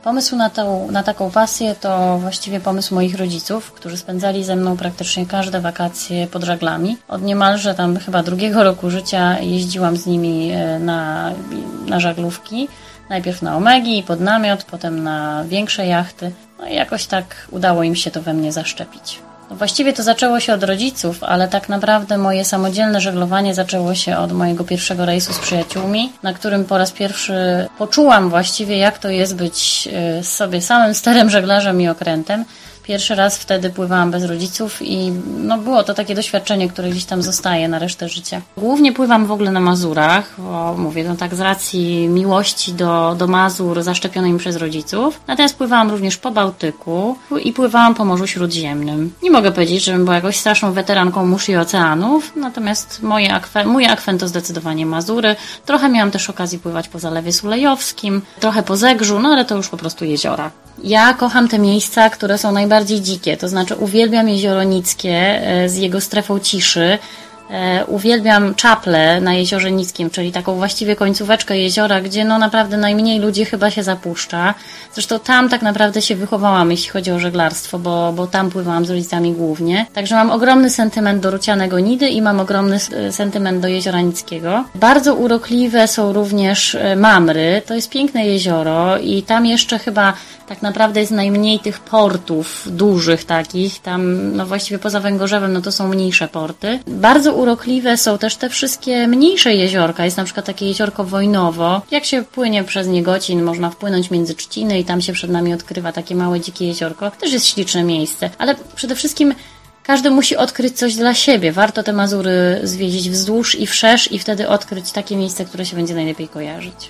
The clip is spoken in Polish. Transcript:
Pomysł na taką pasję to właściwie pomysł moich rodziców, którzy spędzali ze mną praktycznie każde wakacje pod żaglami. Od niemalże tam chyba 2 roku życia jeździłam z nimi na żaglówki. Najpierw na omegi, pod namiot, potem na większe jachty. No i jakoś tak udało im się to we mnie zaszczepić. Właściwie to zaczęło się od rodziców, ale tak naprawdę moje samodzielne żeglowanie zaczęło się od mojego pierwszego rejsu z przyjaciółmi, na którym po raz pierwszy poczułam właściwie, jak to jest być sobie samym sterem, żeglarzem i okrętem. Pierwszy raz wtedy pływałam bez rodziców i było to takie doświadczenie, które gdzieś tam zostaje na resztę życia. Głównie pływam w ogóle na Mazurach, bo mówię, tak z racji miłości do Mazur zaszczepionej mi przez rodziców. Natomiast pływałam również po Bałtyku i pływałam po Morzu Śródziemnym. Nie mogę powiedzieć, żebym była jakąś straszną weteranką mórz i oceanów, natomiast mój akwen to zdecydowanie Mazury. Trochę miałam też okazję pływać po Zalewie Sulejowskim, trochę po Zegrzu, ale to już po prostu jeziora. Ja kocham te miejsca, które są najbardziej dzikie, to znaczy uwielbiam Jezioro Nickie z jego strefą ciszy, uwielbiam Czaple na Jeziorze Nickim, czyli taką właściwie końcóweczkę jeziora, gdzie naprawdę najmniej ludzi chyba się zapuszcza. Zresztą tam tak naprawdę się wychowałam, jeśli chodzi o żeglarstwo, bo tam pływałam z rodzicami głównie. Także mam ogromny sentyment do Rucianego Nidy i mam ogromny sentyment do Jeziora Nickiego. Bardzo urokliwe są również Mamry, to jest piękne jezioro i tam jeszcze chyba tak naprawdę jest najmniej tych portów dużych takich, tam właściwie poza Węgorzewem to są mniejsze porty. Bardzo urokliwe są też te wszystkie mniejsze jeziorka, jest na przykład takie jeziorko Wojnowo. Jak się płynie przez Niegocin, można wpłynąć między Trzciny i tam się przed nami odkrywa takie małe dzikie jeziorko. Też jest śliczne miejsce, ale przede wszystkim każdy musi odkryć coś dla siebie. Warto te Mazury zwiedzić wzdłuż i wszerz i wtedy odkryć takie miejsce, które się będzie najlepiej kojarzyć.